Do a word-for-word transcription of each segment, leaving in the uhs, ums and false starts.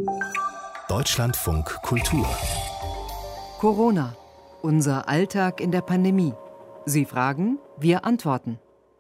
Deutschlandfunk Kultur. Corona. Unser Alltag in der Pandemie. Sie fragen, wir antworten.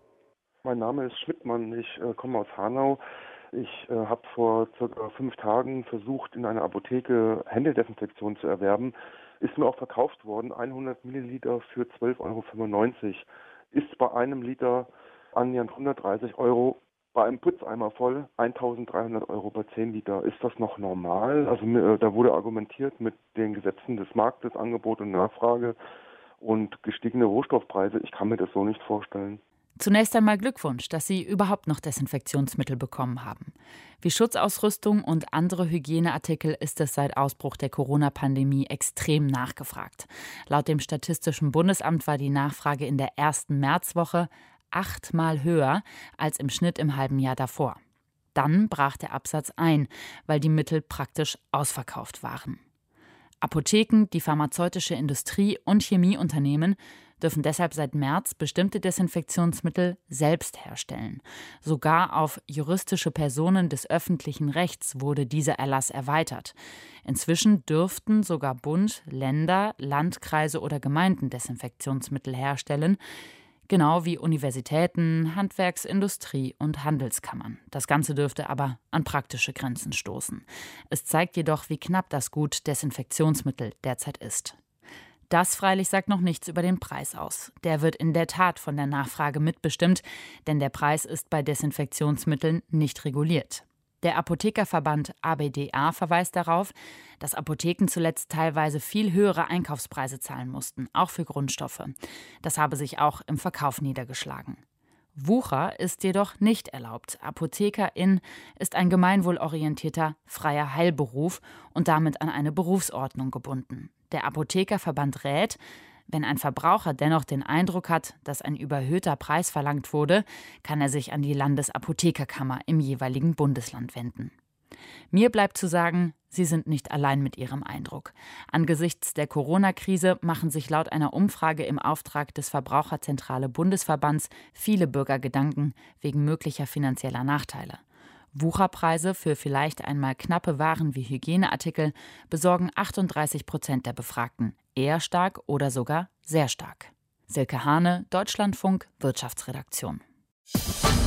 Mein Name ist Schmidtmann, ich äh, komme aus Hanau. Ich äh, habe vor circa fünf Tagen versucht, in einer Apotheke Händedesinfektion zu erwerben. Ist mir auch verkauft worden, hundert Milliliter für zwölf Euro fünfundneunzig. Ist bei einem Liter annähernd hundertdreißig Euro. Bei einem Putzeimer voll eintausenddreihundert Euro bei zehn Liter. Ist das noch normal? Also äh, da wurde argumentiert mit den Gesetzen des Marktes, Angebot und Nachfrage und gestiegene Rohstoffpreise. Ich kann mir das so nicht vorstellen. Zunächst einmal Glückwunsch, dass Sie überhaupt noch Desinfektionsmittel bekommen haben. Wie Schutzausrüstung und andere Hygieneartikel ist es seit Ausbruch der Corona-Pandemie extrem nachgefragt. Laut dem Statistischen Bundesamt war die Nachfrage in der ersten Märzwoche achtmal höher als im Schnitt im halben Jahr davor. Dann brach der Absatz ein, weil die Mittel praktisch ausverkauft waren. Apotheken, die pharmazeutische Industrie und Chemieunternehmen dürfen deshalb seit März bestimmte Desinfektionsmittel selbst herstellen. Sogar auf juristische Personen des öffentlichen Rechts wurde dieser Erlass erweitert. Inzwischen dürften sogar Bund, Länder, Landkreise oder Gemeinden Desinfektionsmittel herstellen, genau wie Universitäten, Handwerks-, Industrie- und Handelskammern. Das Ganze dürfte aber an praktische Grenzen stoßen. Es zeigt jedoch, wie knapp das Gut Desinfektionsmittel derzeit ist. Das freilich sagt noch nichts über den Preis aus. Der wird in der Tat von der Nachfrage mitbestimmt, denn der Preis ist bei Desinfektionsmitteln nicht reguliert. Der Apothekerverband A B D A verweist darauf, dass Apotheken zuletzt teilweise viel höhere Einkaufspreise zahlen mussten, auch für Grundstoffe. Das habe sich auch im Verkauf niedergeschlagen. Wucher ist jedoch nicht erlaubt. Apothekerin ist ein gemeinwohlorientierter freier Heilberuf und damit an eine Berufsordnung gebunden. Der Apothekerverband rät, wenn ein Verbraucher dennoch den Eindruck hat, dass ein überhöhter Preis verlangt wurde, kann er sich an die Landesapothekerkammer im jeweiligen Bundesland wenden. Mir bleibt zu sagen, Sie sind nicht allein mit Ihrem Eindruck. Angesichts der Corona-Krise machen sich laut einer Umfrage im Auftrag des Verbraucherzentrale Bundesverbands viele Bürger Gedanken wegen möglicher finanzieller Nachteile. Wucherpreise für vielleicht einmal knappe Waren wie Hygieneartikel besorgen achtunddreißig Prozent der Befragten eher stark oder sogar sehr stark. Silke Hane, Deutschlandfunk, Wirtschaftsredaktion.